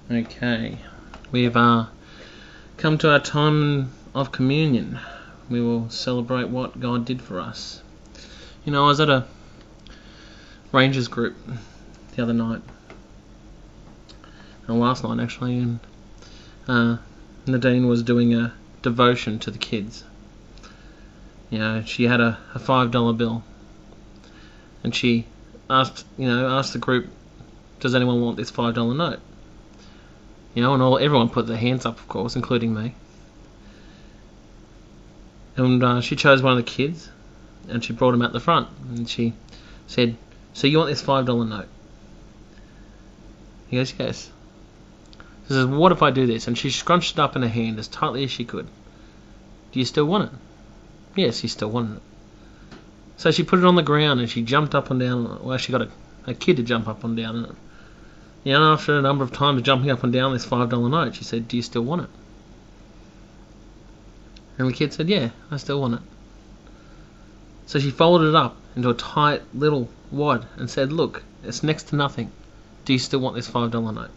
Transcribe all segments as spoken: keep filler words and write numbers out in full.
Okay, we've uh, come to our time of communion. We will celebrate what God did for us. You know, I was at a Rangers group the other night, or last night actually, and uh, Nadine was doing a devotion to the kids. You know, she had a, a five dollar bill, and she asked, you know, asked the group, "Does anyone want this five dollar note?" You know, and all everyone put their hands up, of course, including me. And uh, she chose one of the kids, and she brought him out the front, and she said, "So you want this five dollar note?" He goes, "Yes." She says, "What if I do this?" And she scrunched it up in her hand as tightly as she could. "Do you still want it?" Yes, he still wanted it. So she put it on the ground, and she jumped up and down. Well, she got a, a kid to jump up and down on it. You know, after a number of times jumping up and down this five dollar note, she said, "Do you still want it?" And the kid said, "Yeah, I still want it." So she folded it up into a tight little wad and said, "Look, it's next to nothing. Do you still want this five dollar note?"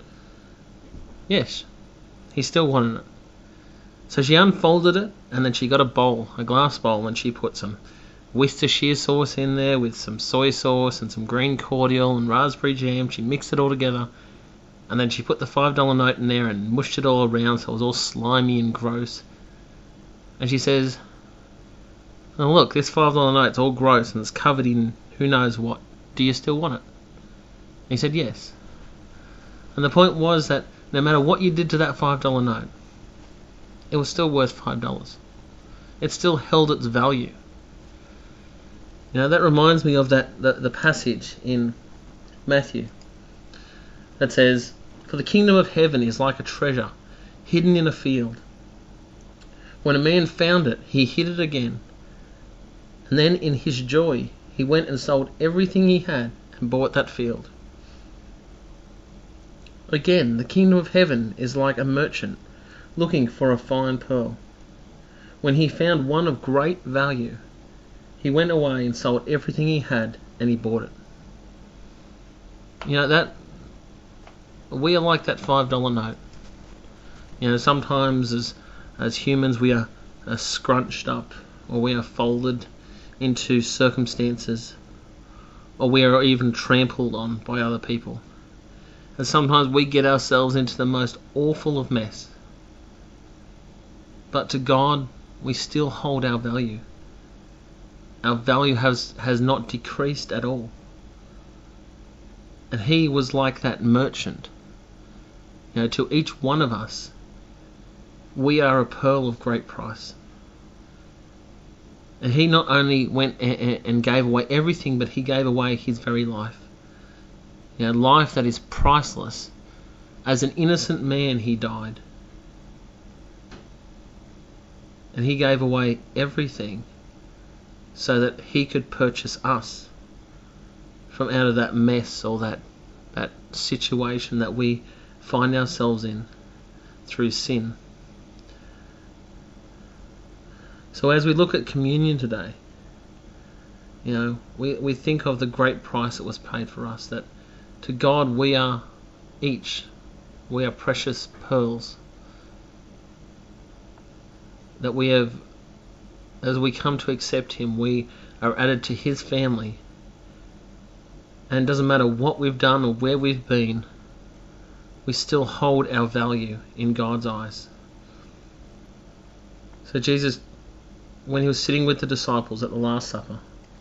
Yes, he still wanted it. So she unfolded it, and then she got a bowl, a glass bowl, and she put some Worcestershire sauce in there with some soy sauce and some green cordial and raspberry jam. She mixed it all together, and then she put the five dollar note in there and mushed it all around so it was all slimy and gross. And she says, "Oh, look, this five dollar note's all gross and it's covered in who knows what. Do you still want it?" And he said, "Yes." And the point was that no matter what you did to that five dollar note, it was still worth five dollars. It still held its value. You know, that reminds me of that the, the passage in Matthew that says, "For the kingdom of heaven is like a treasure hidden in a field. When a man found it, he hid it again. And then in his joy, he went and sold everything he had and bought that field." Again, the kingdom of heaven is like a merchant looking for a fine pearl. When he found one of great value, he went away and sold everything he had and he bought it. You know, that we are like that five dollar note. You know, sometimes as as humans we are, are scrunched up, or we are folded into circumstances, or we are even trampled on by other people. And sometimes we get ourselves into the most awful of mess. But to God, we still hold our value. Our value has, has not decreased at all. And he was like that merchant. You know, to each one of us, we are a pearl of great price. And he not only went and, and gave away everything, but he gave away his very life. You know, life that is priceless. As an innocent man, he died. And he gave away everything so that he could purchase us from out of that mess or that that situation that we find ourselves in through sin. So as we look at communion today, you know, we, we think of the great price that was paid for us, that to God we are each, we are precious pearls, that we have, as we come to accept him, we are added to his family. And it doesn't matter what we've done or where we've been, we still hold our value in God's eyes. So Jesus, when he was sitting with the disciples at the Last Supper,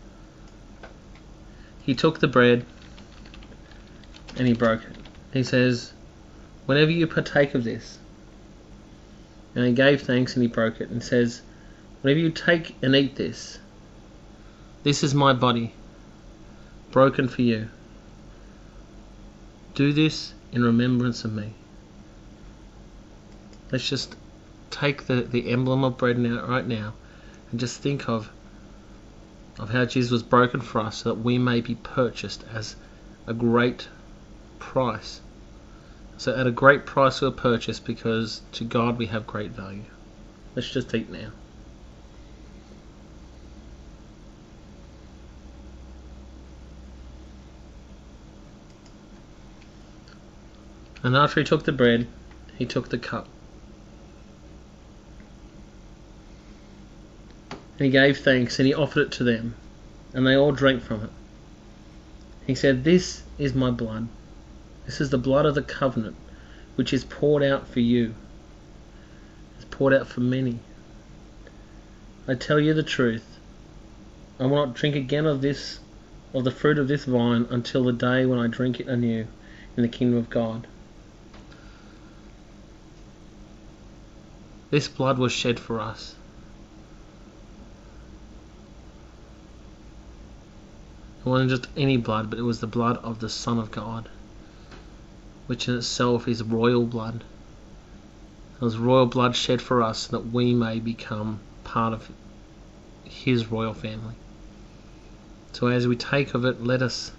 he took the bread and he broke it. He says, "Whenever you partake of this," and he gave thanks and he broke it, and says, "Whenever you take and eat this, this is my body, broken for you. Do this in remembrance of me." Let's just take the, the emblem of bread now, right now, and just think of of how Jesus was broken for us so that we may be purchased as a great price. So at a great price we were purchased because to God we have great value. Let's just eat now. And after he took the bread, he took the cup. And he gave thanks and he offered it to them, and they all drank from it. He said, "This is my blood. This is the blood of the covenant, which is poured out for you. It's poured out for many. I tell you the truth, I will not drink again of this, of the fruit of this vine, until the day when I drink it anew in the kingdom of God." This blood was shed for us. It wasn't just any blood, but it was the blood of the Son of God, which in itself is royal blood. It was royal blood shed for us so that we may become part of his royal family. So as we take of it, let us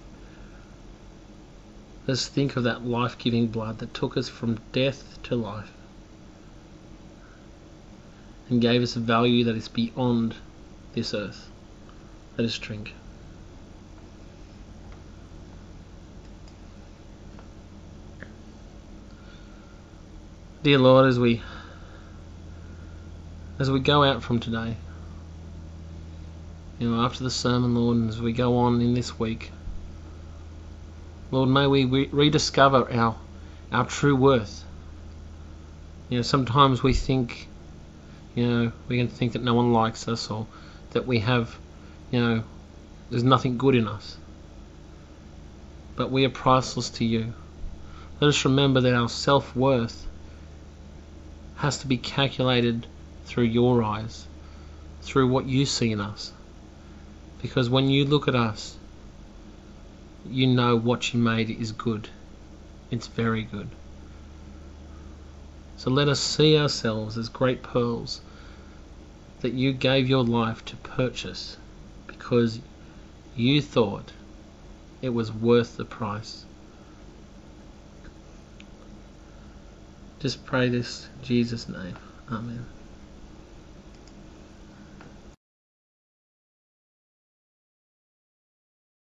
let's think of that life-giving blood that took us from death to life and gave us a value that is beyond this earth. Let us drink. Dear Lord, as we as we go out from today, you know, after the sermon, Lord, and as we go on in this week, Lord, may we re- rediscover our our true worth. You know, sometimes we think, you know, we can think that no one likes us, or that we have, you know, there's nothing good in us. But we are priceless to you. Let us remember that our self-worth has to be calculated through your eyes, through what you see in us. Because when you look at us, you know what you made is good. It's very good. So let us see ourselves as great pearls that you gave your life to purchase because you thought it was worth the price. Just pray this in Jesus' name. Amen.